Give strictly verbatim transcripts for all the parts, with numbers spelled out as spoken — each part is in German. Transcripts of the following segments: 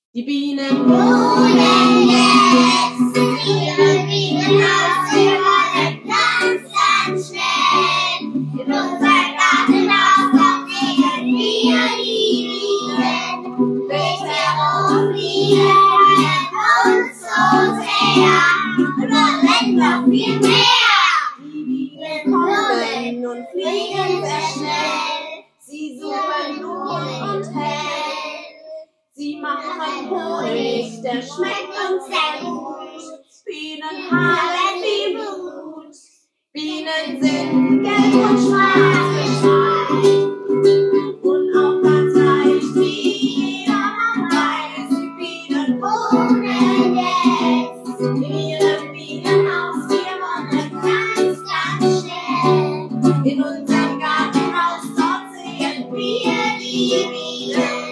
Die Bienen wohnen jetzt in ihrem Bienenhaus, wir wollen ganz, ganz schnell. In unser Gartenhaus kommt sehen wir die Bienen. Ringsherum fliegen uns so sehr und wollen noch viel mehr. Die Bienen kommen und fliegen sehr schnell, sie suchen Blut und hell. Sie machen Honig, der schmeckt uns sehr gut. Bienen haben viel Blut. Bienen sind gelb und schwarz gestreift und auch ganz leicht, wie jeder weiß. Die Bienen wohnen jetzt in ihrem Bienenhaus. Wir wollen ganz, ganz schnell in unserem Gartenhaus. Dort sehen wir die Bienen.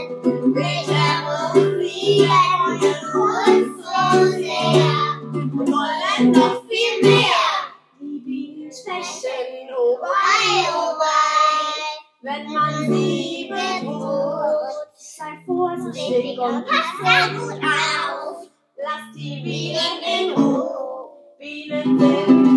Wir wollen noch viel mehr. Die Bienen stechen, oh wei, oh wei, wenn man sie bedroht. Sei vorsichtig und pass sehr gut auf. Lass die Bienen in Ruhe. Bienen sind